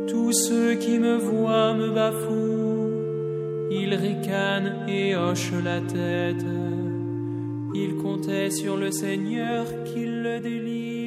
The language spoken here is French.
Tous ceux qui me voient me bafouent, ils ricanent et hochent la tête. Ils comptaient sur le Seigneur qu'il le délivre.